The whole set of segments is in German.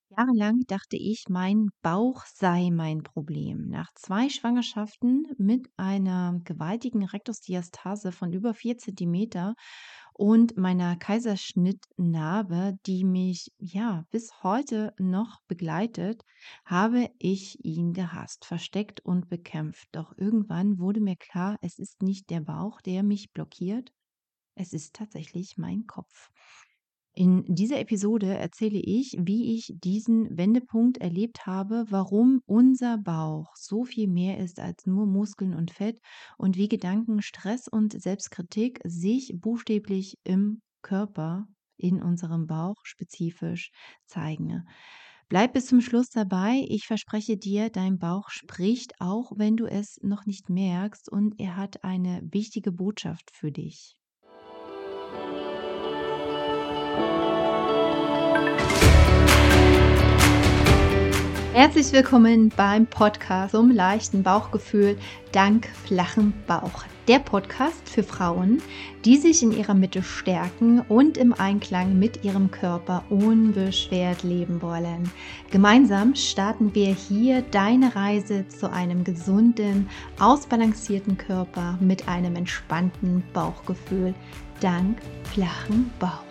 Jahrelang dachte ich, mein Bauch sei mein Problem. Nach 2 Schwangerschaften mit einer gewaltigen Rektusdiastase von über 4 Zentimeter und meiner Kaiserschnittnarbe, die mich ja bis heute noch begleitet, habe ich ihn gehasst, versteckt und bekämpft. Doch irgendwann wurde mir klar, es ist nicht der Bauch, der mich blockiert, es ist tatsächlich mein Kopf. In dieser Episode erzähle ich, wie ich diesen Wendepunkt erlebt habe, warum unser Bauch so viel mehr ist als nur Muskeln und Fett und wie Gedanken, Stress und Selbstkritik sich buchstäblich im Körper, in unserem Bauch spezifisch zeigen. Bleib bis zum Schluss dabei. Ich verspreche dir, dein Bauch spricht, auch wenn du es noch nicht merkst, und er hat eine wichtige Botschaft für dich. Herzlich willkommen beim Podcast zum leichten Bauchgefühl dank flachem Bauch. Der Podcast für Frauen, die sich in ihrer Mitte stärken und im Einklang mit ihrem Körper unbeschwert leben wollen. Gemeinsam starten wir hier deine Reise zu einem gesunden, ausbalancierten Körper mit einem entspannten Bauchgefühl dank flachem Bauch.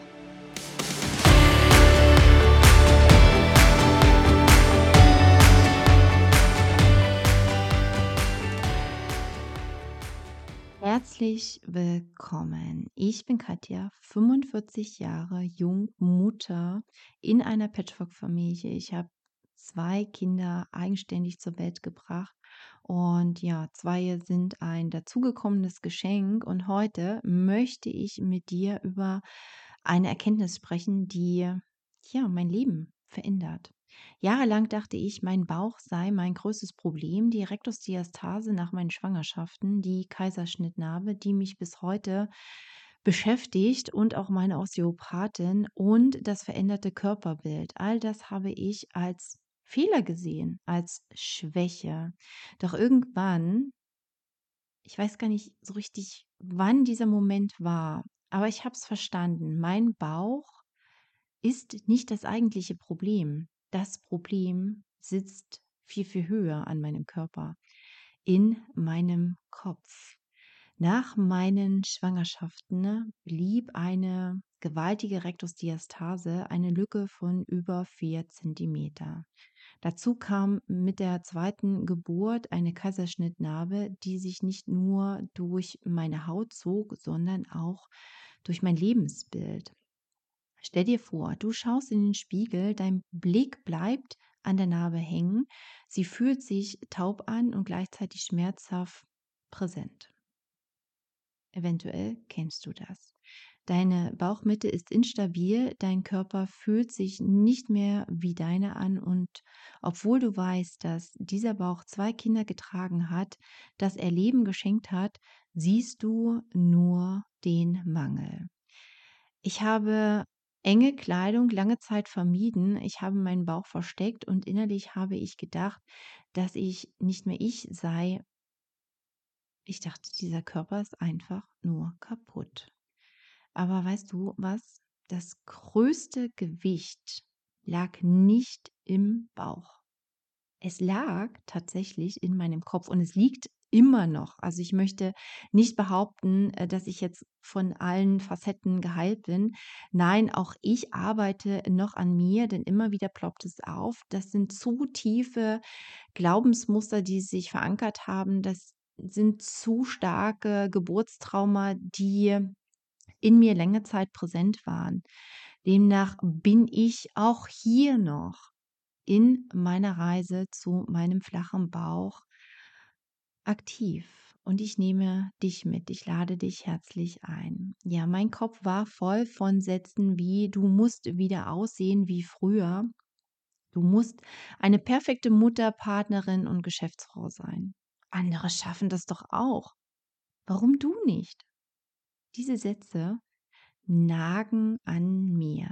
Herzlich willkommen. Ich bin Katja, 45 Jahre jung, Mutter in einer Patchwork-Familie. Ich habe 2 Kinder eigenständig zur Welt gebracht und ja, 2 sind ein dazugekommenes Geschenk, und heute möchte ich mit dir über eine Erkenntnis sprechen, die ja mein Leben verändert. Jahrelang dachte ich, mein Bauch sei mein größtes Problem, die Rektusdiastase nach meinen Schwangerschaften, die Kaiserschnittnarbe, die mich bis heute beschäftigt, und auch meine Osteopathin und das veränderte Körperbild. All das habe ich als Fehler gesehen, als Schwäche. Doch irgendwann, ich weiß gar nicht so richtig, wann dieser Moment war, aber ich habe es verstanden. Mein Bauch ist nicht das eigentliche Problem. Das Problem sitzt viel, viel höher an meinem Körper, in meinem Kopf. Nach meinen Schwangerschaften blieb eine gewaltige Rektusdiastase, eine Lücke von über 4 Zentimeter. Dazu kam mit der zweiten Geburt eine Kaiserschnittnarbe, die sich nicht nur durch meine Haut zog, sondern auch durch mein Lebensbild. Stell dir vor, du schaust in den Spiegel, dein Blick bleibt an der Narbe hängen, sie fühlt sich taub an und gleichzeitig schmerzhaft präsent. Eventuell kennst du das. Deine Bauchmitte ist instabil, dein Körper fühlt sich nicht mehr wie deiner an, und obwohl du weißt, dass dieser Bauch 2 Kinder getragen hat, dass er Leben geschenkt hat, siehst du nur den Mangel. Ich habe enge Kleidung lange Zeit vermieden. Ich habe meinen Bauch versteckt und innerlich habe ich gedacht, dass ich nicht mehr ich sei. Ich dachte, dieser Körper ist einfach nur kaputt. Aber weißt du was? Das größte Gewicht lag nicht im Bauch. Es lag tatsächlich in meinem Kopf, und es liegt immer noch. Also, ich möchte nicht behaupten, dass ich jetzt von allen Facetten geheilt bin. Nein, auch ich arbeite noch an mir, denn immer wieder ploppt es auf. Das sind zu tiefe Glaubensmuster, die sich verankert haben. Das sind zu starke Geburtstrauma, die in mir längere Zeit präsent waren. Demnach bin ich auch hier noch in meiner Reise zu meinem flachen Bauch aktiv. Und ich nehme dich mit. Ich lade dich herzlich ein. Ja, mein Kopf war voll von Sätzen wie: Du musst wieder aussehen wie früher. Du musst eine perfekte Mutter, Partnerin und Geschäftsfrau sein. Andere schaffen das doch auch. Warum du nicht? Diese Sätze nagen an mir.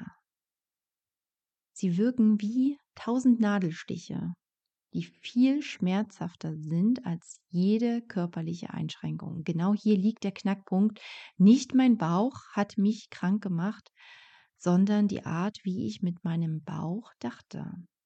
Sie wirken wie 1000 Nadelstiche, die viel schmerzhafter sind als jede körperliche Einschränkung. Genau hier liegt der Knackpunkt. Nicht mein Bauch hat mich krank gemacht, sondern die Art, wie ich mit meinem Bauch dachte.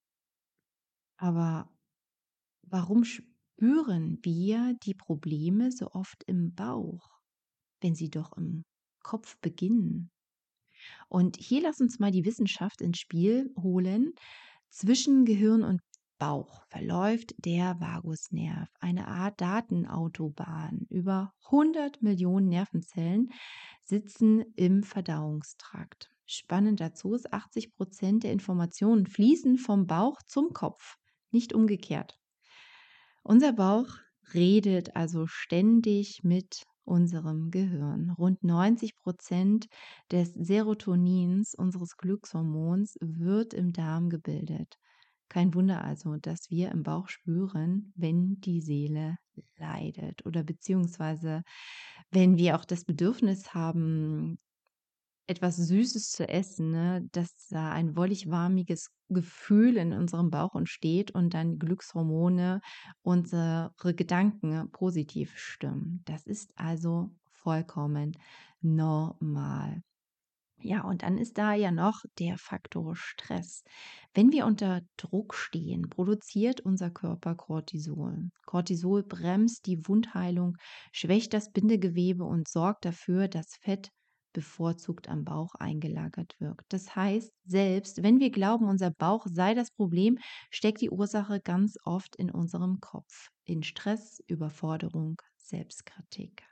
Aber warum spüren wir die Probleme so oft im Bauch, wenn sie doch im Kopf beginnen? Und hier lass uns mal die Wissenschaft ins Spiel holen. Zwischen Gehirn und Bauch verläuft der Vagusnerv, eine Art Datenautobahn. Über 100 Millionen Nervenzellen sitzen im Verdauungstrakt. Spannend dazu ist, 80% der Informationen fließen vom Bauch zum Kopf, nicht umgekehrt. Unser Bauch redet also ständig mit unserem Gehirn. Rund 90% des Serotonins, unseres Glückshormons, wird im Darm gebildet. Kein Wunder also, dass wir im Bauch spüren, wenn die Seele leidet oder beziehungsweise wenn wir auch das Bedürfnis haben, etwas Süßes zu essen, ne, dass da ein wohlig-warmiges Gefühl in unserem Bauch entsteht und dann Glückshormone unsere Gedanken positiv stimmen. Das ist also vollkommen normal. Ja, und dann ist da ja noch der Faktor Stress. Wenn wir unter Druck stehen, produziert unser Körper Cortisol. Cortisol bremst die Wundheilung, schwächt das Bindegewebe und sorgt dafür, dass Fett bevorzugt am Bauch eingelagert wird. Das heißt, selbst wenn wir glauben, unser Bauch sei das Problem, steckt die Ursache ganz oft in unserem Kopf, in Stress, Überforderung, Selbstkritik.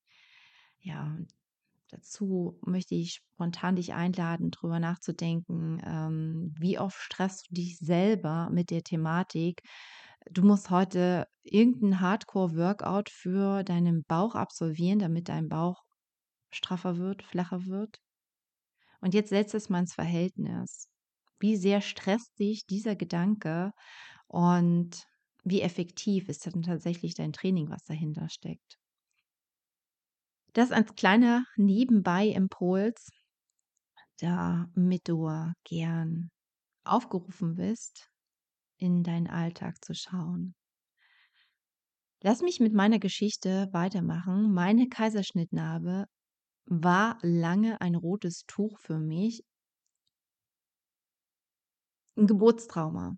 Ja, dazu möchte ich spontan dich einladen, drüber nachzudenken, wie oft stresst du dich selber mit der Thematik. Du musst heute irgendein Hardcore-Workout für deinen Bauch absolvieren, damit dein Bauch straffer wird, flacher wird. Und jetzt setzt es mal ins Verhältnis. Wie sehr stresst dich dieser Gedanke und wie effektiv ist dann tatsächlich dein Training, was dahinter steckt? Das als kleiner Nebenbei-Impuls, damit du gern aufgerufen bist, in deinen Alltag zu schauen. Lass mich mit meiner Geschichte weitermachen. Meine Kaiserschnittnarbe war lange ein rotes Tuch für mich, ein Geburtstrauma.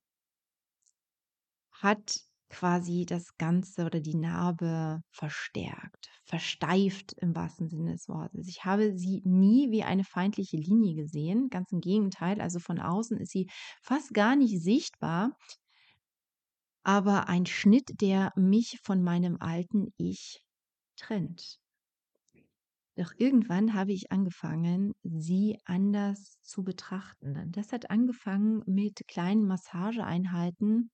Hat quasi das Ganze oder die Narbe verstärkt, versteift im wahrsten Sinne des Wortes. Ich habe sie nie wie eine feindliche Linie gesehen, ganz im Gegenteil, also von außen ist sie fast gar nicht sichtbar, aber ein Schnitt, der mich von meinem alten Ich trennt. Doch irgendwann habe ich angefangen, sie anders zu betrachten. Das hat angefangen mit kleinen Massageeinheiten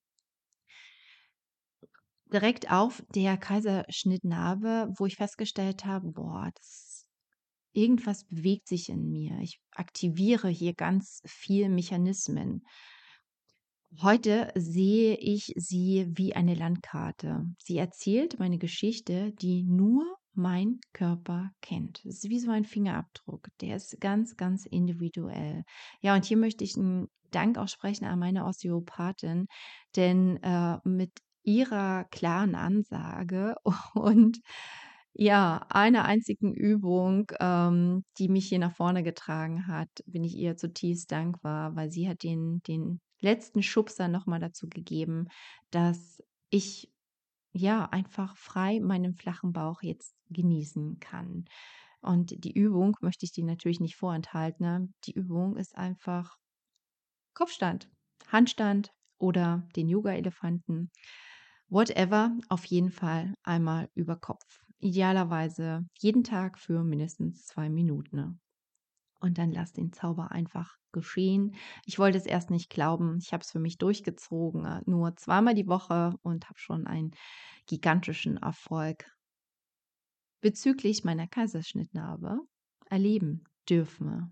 direkt auf der Kaiserschnittnarbe, wo ich festgestellt habe, boah, irgendwas bewegt sich in mir. Ich aktiviere hier ganz viel Mechanismen. Heute sehe ich sie wie eine Landkarte. Sie erzählt meine Geschichte, die nur mein Körper kennt. Es ist wie so ein Fingerabdruck. Der ist ganz, ganz individuell. Ja, und hier möchte ich einen Dank aussprechen an meine Osteopathin, denn mit ihrer klaren Ansage und ja, einer einzigen Übung, die mich hier nach vorne getragen hat, bin ich ihr zutiefst dankbar, weil sie hat den letzten Schubser noch mal dazu gegeben, dass ich, ja, einfach frei meinen flachen Bauch jetzt genießen kann. Und die Übung möchte ich dir natürlich nicht vorenthalten, ne? Die Übung ist einfach Kopfstand, Handstand oder den Yoga-Elefanten. Whatever, auf jeden Fall einmal über Kopf. Idealerweise jeden Tag für mindestens 2 Minuten. Ne? Und dann lass den Zauber einfach geschehen. Ich wollte es erst nicht glauben. Ich habe es für mich durchgezogen, nur zweimal die Woche und habe schon einen gigantischen Erfolg bezüglich meiner Kaiserschnittnarbe erleben dürfen.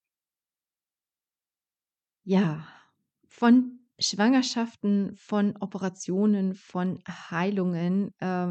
Ja, von Schwangerschaften, von Operationen, von Heilungen,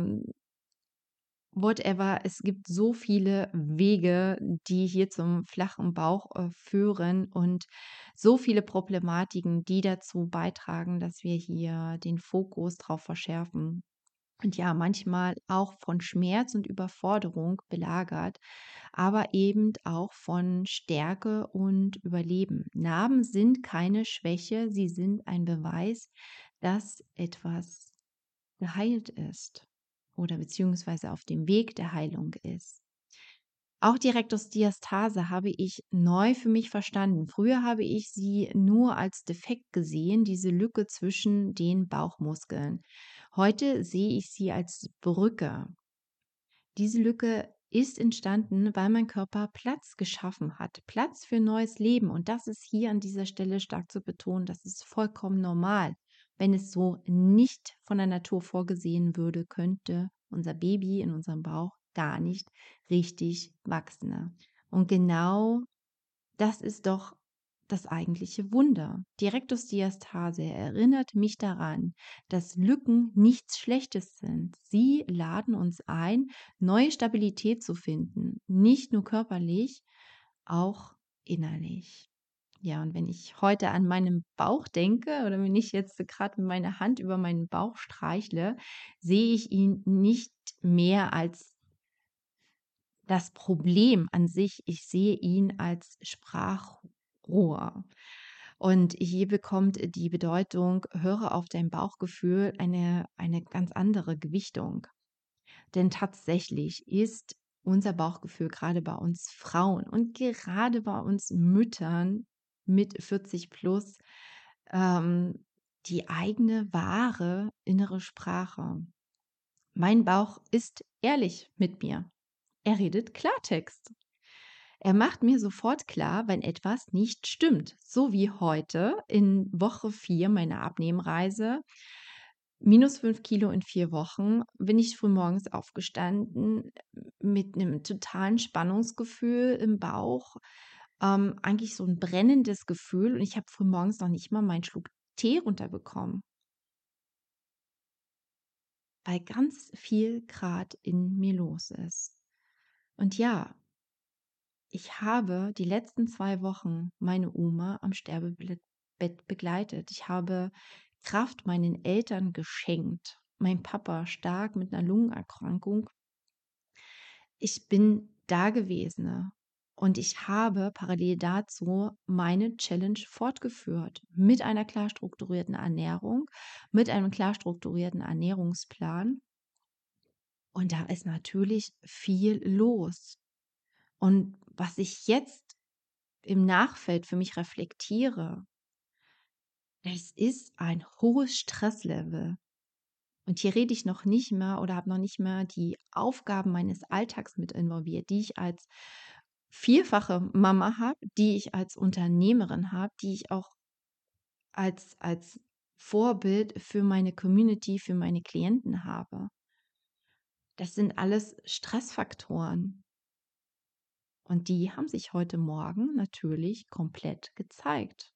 whatever. Es gibt so viele Wege, die hier zum flachen Bauch führen und so viele Problematiken, die dazu beitragen, dass wir hier den Fokus drauf verschärfen. und ja, manchmal auch von Schmerz und Überforderung belagert, aber eben auch von Stärke und Überleben. Narben sind keine Schwäche, sie sind ein Beweis, dass etwas geheilt ist oder beziehungsweise auf dem Weg der Heilung ist. Auch die Rektusdiastase habe ich neu für mich verstanden. Früher habe ich sie nur als defekt gesehen, diese Lücke zwischen den Bauchmuskeln. Heute sehe ich sie als Brücke. Diese Lücke ist entstanden, weil mein Körper Platz geschaffen hat, Platz für neues Leben. Und das ist hier an dieser Stelle stark zu betonen, das ist vollkommen normal. Wenn es so nicht von der Natur vorgesehen würde, könnte unser Baby in unserem Bauch gar nicht richtig wachsen. Und genau das ist doch das eigentliche Wunder. Die Rektusdiastase erinnert mich daran, dass Lücken nichts Schlechtes sind. Sie laden uns ein, neue Stabilität zu finden, nicht nur körperlich, auch innerlich. Ja, und wenn ich heute an meinen Bauch denke oder wenn ich jetzt gerade mit meiner Hand über meinen Bauch streichle, sehe ich ihn nicht mehr als das Problem an sich, ich sehe ihn als Sprachrohr. Und hier bekommt die Bedeutung, höre auf dein Bauchgefühl, eine ganz andere Gewichtung. Denn tatsächlich ist unser Bauchgefühl gerade bei uns Frauen und gerade bei uns Müttern mit 40 plus ähm, die eigene wahre innere Sprache. Mein Bauch ist ehrlich mit mir. Er redet Klartext. Er macht mir sofort klar, wenn etwas nicht stimmt. So wie heute in Woche 4 meiner Abnehmreise. -5 Kilo in 4 Wochen bin ich frühmorgens aufgestanden mit einem totalen Spannungsgefühl im Bauch. Eigentlich so ein brennendes Gefühl und ich habe frühmorgens noch nicht mal meinen Schluck Tee runterbekommen, weil ganz viel Grad in mir los ist. Und ja, ich habe die letzten 2 Wochen meine Oma am Sterbebett begleitet. Ich habe Kraft meinen Eltern geschenkt. Mein Papa stark mit einer Lungenerkrankung. Ich bin da gewesen und ich habe parallel dazu meine Challenge fortgeführt mit einer klar strukturierten Ernährung, mit einem klar strukturierten Ernährungsplan. Und da ist natürlich viel los. Und was ich jetzt im Nachfeld für mich reflektiere, das ist ein hohes Stresslevel. Und hier rede ich noch nicht mehr oder habe noch nicht mehr die Aufgaben meines Alltags mit involviert, die ich als vierfache Mama habe, die ich als Unternehmerin habe, die ich auch als Vorbild für meine Community, für meine Klienten habe. Das sind alles Stressfaktoren. Und die haben sich heute Morgen natürlich komplett gezeigt.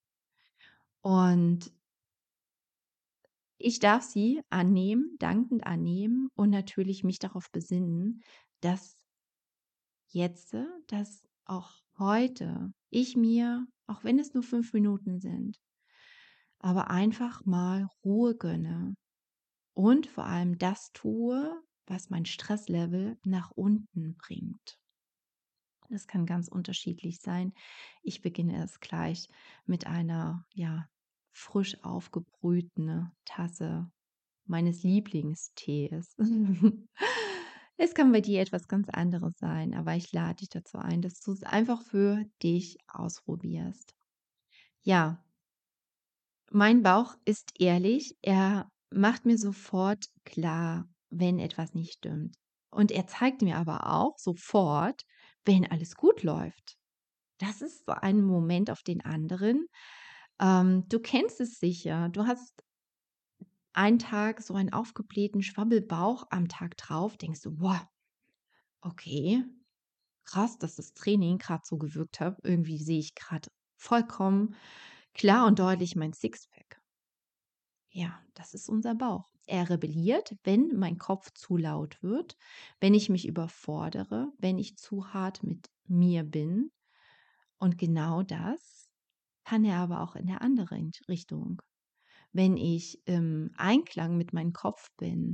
Und ich darf sie annehmen, dankend annehmen und natürlich mich darauf besinnen, dass jetzt, dass auch heute ich mir, auch wenn es nur 5 Minuten sind, aber einfach mal Ruhe gönne und vor allem das tue, was mein Stresslevel nach unten bringt. Das kann ganz unterschiedlich sein. Ich beginne es gleich mit einer, ja, frisch aufgebrühten Tasse meines Lieblingstees. Es kann bei dir etwas ganz anderes sein, aber ich lade dich dazu ein, dass du es einfach für dich ausprobierst. Ja, mein Bauch ist ehrlich, er macht mir sofort klar, wenn etwas nicht stimmt. Und er zeigt mir aber auch sofort, wenn alles gut läuft. Das ist so ein Moment auf den anderen. Du kennst es sicher. Du hast einen Tag so einen aufgeblähten Schwabbelbauch, am Tag drauf denkst du: „Wow, okay, krass, dass das Training gerade so gewirkt hat. Irgendwie sehe ich gerade vollkommen klar und deutlich mein Sixpack.“ Ja, das ist unser Bauch. Er rebelliert, wenn mein Kopf zu laut wird, wenn ich mich überfordere, wenn ich zu hart mit mir bin. Und genau das kann er aber auch in der anderen Richtung. Wenn ich im Einklang mit meinem Kopf bin,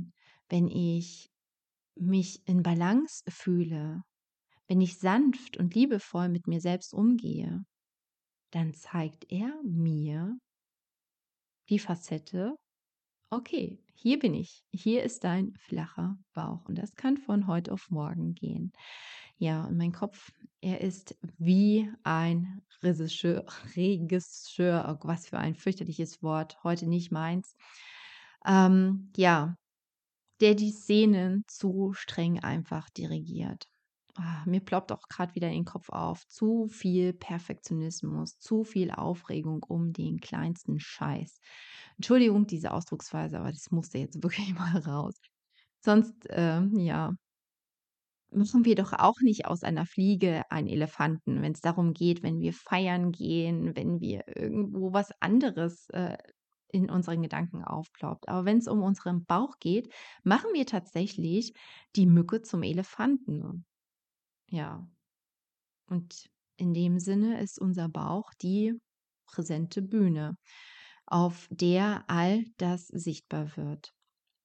wenn ich mich in Balance fühle, wenn ich sanft und liebevoll mit mir selbst umgehe, dann zeigt er mir die Facette: „Okay, hier bin ich. Hier ist dein flacher Bauch.“ Und das kann von heute auf morgen gehen. Ja, und mein Kopf, er ist wie ein Regisseur. Oh, was für ein fürchterliches Wort, heute nicht meins. Ja, der die Szenen zu streng einfach dirigiert. Mir ploppt auch gerade wieder in den Kopf auf: zu viel Perfektionismus, zu viel Aufregung um den kleinsten Scheiß. Entschuldigung, diese Ausdrucksweise, aber das musste jetzt wirklich mal raus. Sonst, ja, machen wir doch auch nicht aus einer Fliege einen Elefanten, wenn es darum geht, wenn wir feiern gehen, wenn wir irgendwo was anderes, in unseren Gedanken aufploppt. Aber wenn es um unseren Bauch geht, machen wir tatsächlich die Mücke zum Elefanten. Ja, und in dem Sinne ist unser Bauch die präsente Bühne, auf der all das sichtbar wird.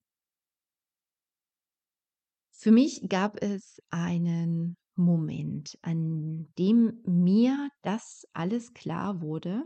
Für mich gab es einen Moment, an dem mir das alles klar wurde.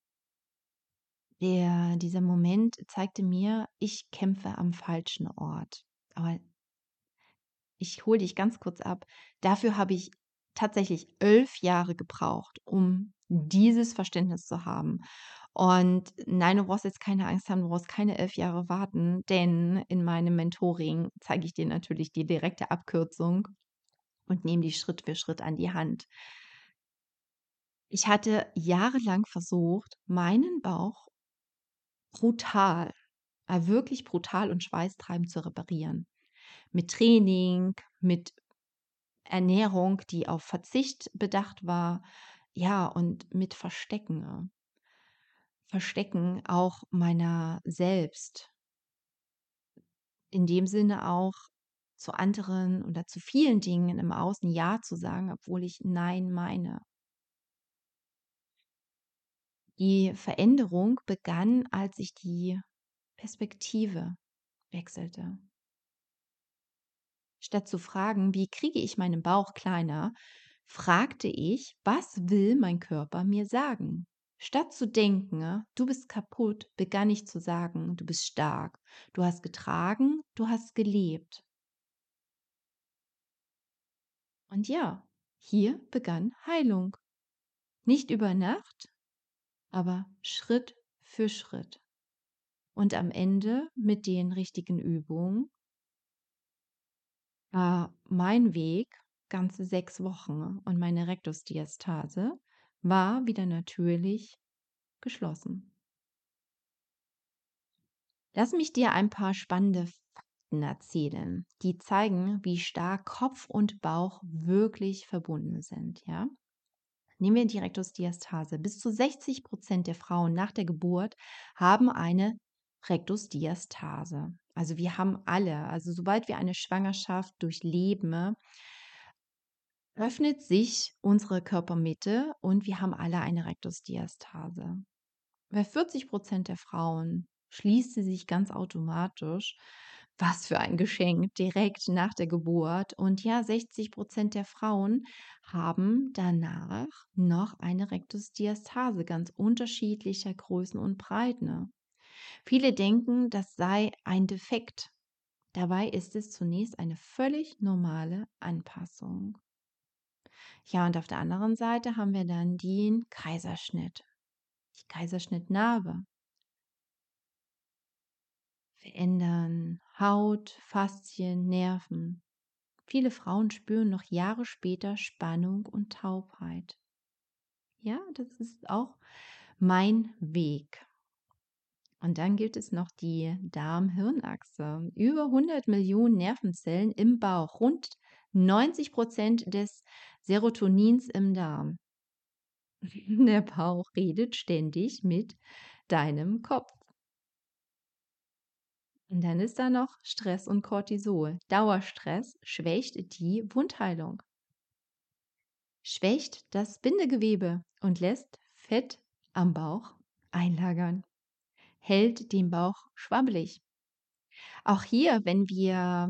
Dieser Moment zeigte mir, ich kämpfe am falschen Ort. Aber ich hole dich ganz kurz ab. Dafür habe ich tatsächlich 11 Jahre gebraucht, um dieses Verständnis zu haben. Und nein, du brauchst jetzt keine Angst haben, du brauchst keine 11 Jahre warten, denn in meinem Mentoring zeige ich dir natürlich die direkte Abkürzung und nehme dich Schritt für Schritt an die Hand. Ich hatte jahrelang versucht, meinen Bauch brutal, wirklich brutal und schweißtreibend zu reparieren. Mit Training, mit Ernährung, die auf Verzicht bedacht war, ja, und mit Verstecken. Verstecken auch meiner selbst. In dem Sinne auch zu anderen oder zu vielen Dingen im Außen Ja zu sagen, obwohl ich Nein meine. Die Veränderung begann, als ich die Perspektive wechselte. Statt zu fragen, wie kriege ich meinen Bauch kleiner, fragte ich, was will mein Körper mir sagen? Statt zu denken, du bist kaputt, begann ich zu sagen, du bist stark, du hast getragen, du hast gelebt. Und ja, hier begann Heilung. Nicht über Nacht, aber Schritt für Schritt. Und am Ende mit den richtigen Übungen war mein Weg ganze 6 Wochen und meine Rektusdiastase war wieder natürlich geschlossen. Lass mich dir ein paar spannende Fakten erzählen, die zeigen, wie stark Kopf und Bauch wirklich verbunden sind, ja? Nehmen wir die Rektusdiastase. Bis zu 60% der Frauen nach der Geburt haben eine Rektusdiastase. Also wir haben alle, also sobald wir eine Schwangerschaft durchleben, öffnet sich unsere Körpermitte und wir haben alle eine Rektusdiastase. Bei 40% der Frauen schließt sie sich ganz automatisch. Was für ein Geschenk, direkt nach der Geburt. Und ja, 60% der Frauen haben danach noch eine Rektusdiastase, ganz unterschiedlicher Größen und Breiten. Viele denken, das sei ein Defekt. Dabei ist es zunächst eine völlig normale Anpassung. Ja, und auf der anderen Seite haben wir dann den Kaiserschnitt, die Kaiserschnittnarbe. Verändern Haut, Faszien, Nerven. Viele Frauen spüren noch Jahre später Spannung und Taubheit. Ja, das ist auch mein Weg. Und dann gibt es noch die Darm-Hirn-Achse. Über 100 Millionen Nervenzellen im Bauch, rund 90% des Serotonins im Darm. Der Bauch redet ständig mit deinem Kopf. Und dann ist da noch Stress und Cortisol. Dauerstress schwächt die Wundheilung, schwächt das Bindegewebe und lässt Fett am Bauch einlagern, hält den Bauch schwabbelig. Auch hier, wenn wir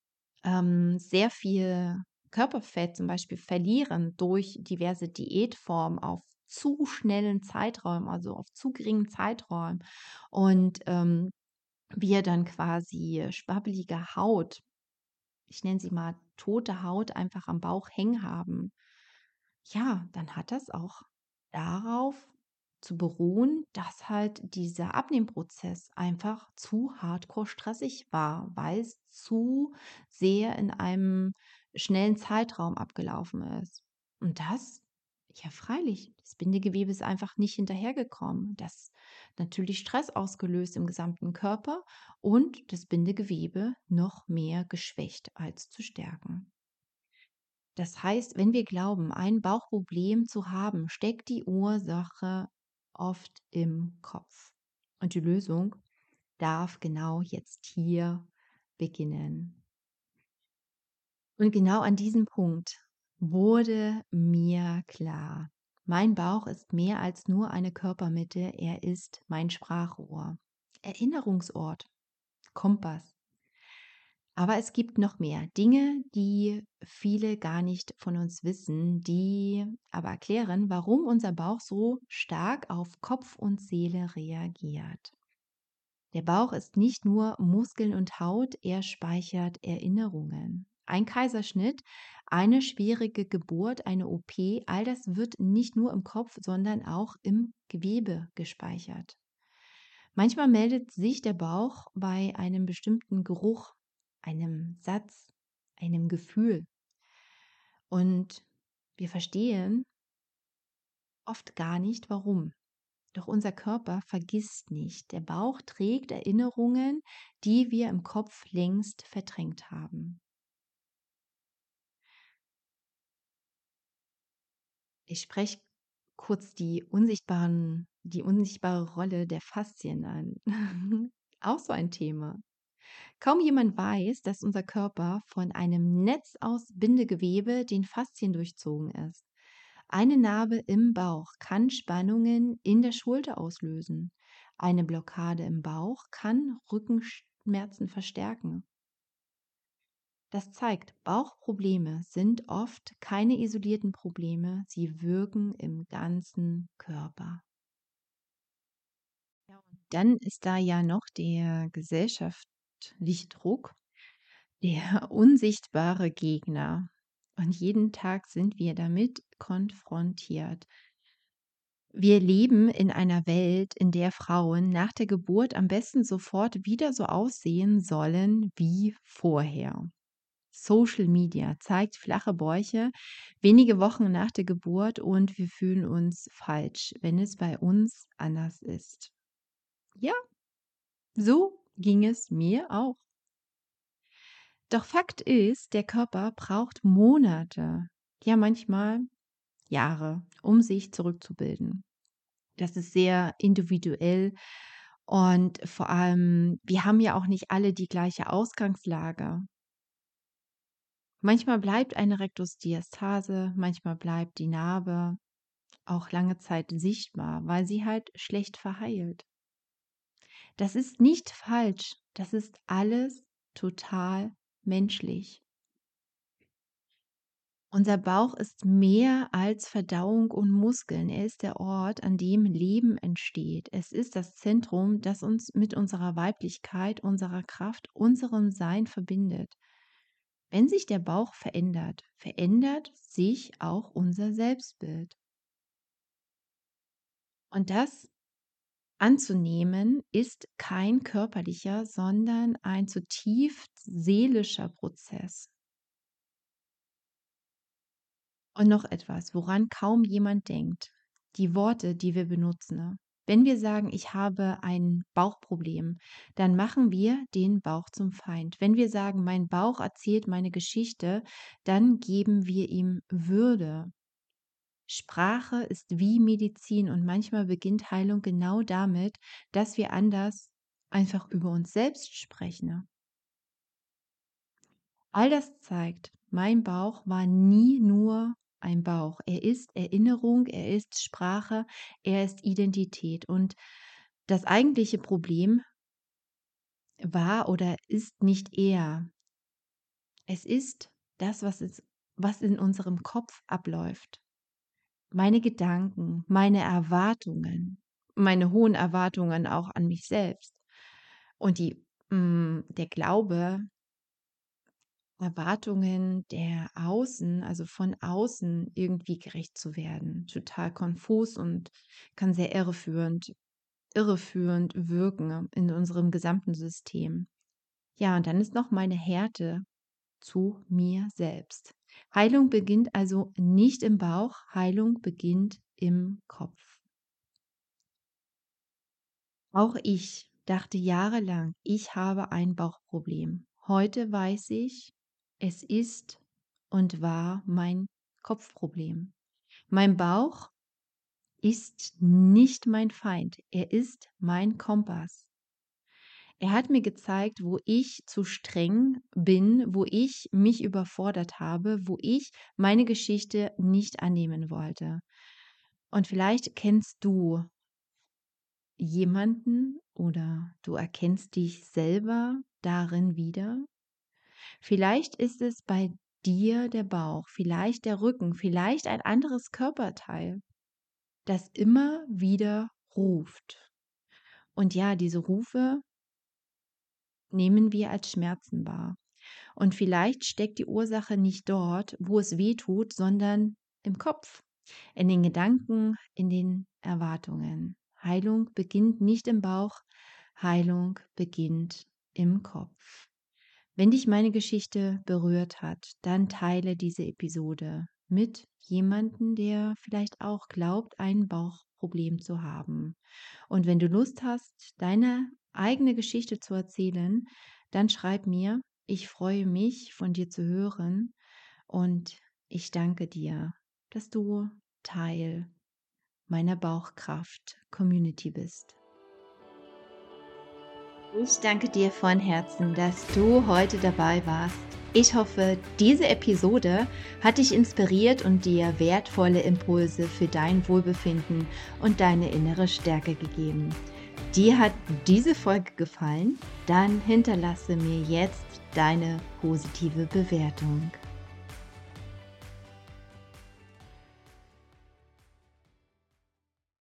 sehr viel Körperfett zum Beispiel verlieren durch diverse Diätformen auf zu schnellen Zeiträumen, also auf zu geringen Zeiträumen und wir dann quasi schwabbelige Haut, ich nenne sie mal tote Haut, einfach am Bauch hängen haben, ja, dann hat das auch darauf zu beruhen, dass halt dieser Abnehmprozess einfach zu hardcore stressig war, weil es zu sehr in einem schnellen Zeitraum abgelaufen ist. Und das, ja freilich, das Bindegewebe ist einfach nicht hinterhergekommen. Das natürlich Stress ausgelöst im gesamten Körper und das Bindegewebe noch mehr geschwächt als zu stärken. Das heißt, wenn wir glauben, ein Bauchproblem zu haben, steckt die Ursache oft im Kopf. Und die Lösung darf genau jetzt hier beginnen. Und genau an diesem Punkt wurde mir klar, mein Bauch ist mehr als nur eine Körpermitte, er ist mein Sprachrohr, Erinnerungsort, Kompass. Aber es gibt noch mehr Dinge, die viele gar nicht von uns wissen, die aber erklären, warum unser Bauch so stark auf Kopf und Seele reagiert. Der Bauch ist nicht nur Muskeln und Haut, er speichert Erinnerungen. Ein Kaiserschnitt, eine schwierige Geburt, eine OP, all das wird nicht nur im Kopf, sondern auch im Gewebe gespeichert. Manchmal meldet sich der Bauch bei einem bestimmten Geruch, einem Satz, einem Gefühl. Und wir verstehen oft gar nicht, warum. Doch unser Körper vergisst nicht. Der Bauch trägt Erinnerungen, die wir im Kopf längst verdrängt haben. Ich spreche kurz die unsichtbare Rolle der Faszien an. Auch so ein Thema. Kaum jemand weiß, dass unser Körper von einem Netz aus Bindegewebe, den Faszien durchzogen ist. Eine Narbe im Bauch kann Spannungen in der Schulter auslösen. Eine Blockade im Bauch kann Rückenschmerzen verstärken. Das zeigt, Bauchprobleme sind oft keine isolierten Probleme, sie wirken im ganzen Körper. Ja, und dann ist da ja noch der gesellschaftliche Druck, der unsichtbare Gegner. Und jeden Tag sind wir damit konfrontiert. Wir leben in einer Welt, in der Frauen nach der Geburt am besten sofort wieder so aussehen sollen wie vorher. Social Media zeigt flache Bäuche wenige Wochen nach der Geburt und wir fühlen uns falsch, wenn es bei uns anders ist. Ja, so ging es mir auch. Doch Fakt ist, der Körper braucht Monate, ja manchmal Jahre, um sich zurückzubilden. Das ist sehr individuell und vor allem, wir haben ja auch nicht alle die gleiche Ausgangslage. Manchmal bleibt eine Rektusdiastase, manchmal bleibt die Narbe auch lange Zeit sichtbar, weil sie halt schlecht verheilt. Das ist nicht falsch, das ist alles total menschlich. Unser Bauch ist mehr als Verdauung und Muskeln. Er ist der Ort, an dem Leben entsteht. Es ist das Zentrum, das uns mit unserer Weiblichkeit, unserer Kraft, unserem Sein verbindet. Wenn sich der Bauch verändert, verändert sich auch unser Selbstbild. Und das anzunehmen ist kein körperlicher, sondern ein zutiefst seelischer Prozess. Und noch etwas, woran kaum jemand denkt. Die Worte, die wir benutzen. Ne? Wenn wir sagen, ich habe ein Bauchproblem, dann machen wir den Bauch zum Feind. Wenn wir sagen, mein Bauch erzählt meine Geschichte, dann geben wir ihm Würde. Sprache ist wie Medizin und manchmal beginnt Heilung genau damit, dass wir anders einfach über uns selbst sprechen. Ne? All das zeigt, mein Bauch war nie nur ein Bauch. Er ist Erinnerung, er ist Sprache, er ist Identität. Und das eigentliche Problem war oder ist nicht er. Es ist das, was in unserem Kopf abläuft. Meine Gedanken, meine Erwartungen, meine hohen Erwartungen auch an mich selbst und der Glaube, Erwartungen der Außen, also von außen irgendwie gerecht zu werden. Total konfus und kann sehr irreführend wirken in unserem gesamten System. Ja, und dann ist noch meine Härte zu mir selbst. Heilung beginnt also nicht im Bauch, Heilung beginnt im Kopf. Auch ich dachte jahrelang, ich habe ein Bauchproblem. Heute weiß ich, es ist und war mein Kopfproblem. Mein Bauch ist nicht mein Feind, er ist mein Kompass. Er hat mir gezeigt, wo ich zu streng bin, wo ich mich überfordert habe, wo ich meine Geschichte nicht annehmen wollte. Und vielleicht kennst du jemanden oder du erkennst dich selber darin wieder. Vielleicht ist es bei dir der Bauch, vielleicht der Rücken, vielleicht ein anderes Körperteil, das immer wieder ruft. Und ja, diese Rufe nehmen wir als Schmerzen wahr. Und vielleicht steckt die Ursache nicht dort, wo es weh tut, sondern im Kopf, in den Gedanken, in den Erwartungen. Heilung beginnt nicht im Bauch, Heilung beginnt im Kopf. Wenn dich meine Geschichte berührt hat, dann teile diese Episode mit jemandem, der vielleicht auch glaubt, ein Bauchproblem zu haben. Und wenn du Lust hast, deine eigene Geschichte zu erzählen, dann schreib mir. Ich freue mich, von dir zu hören und ich danke dir, dass du Teil meiner Bauchkraft-Community bist. Ich danke dir von Herzen, dass du heute dabei warst. Ich hoffe, diese Episode hat dich inspiriert und dir wertvolle Impulse für dein Wohlbefinden und deine innere Stärke gegeben. Dir hat diese Folge gefallen? Dann hinterlasse mir jetzt deine positive Bewertung.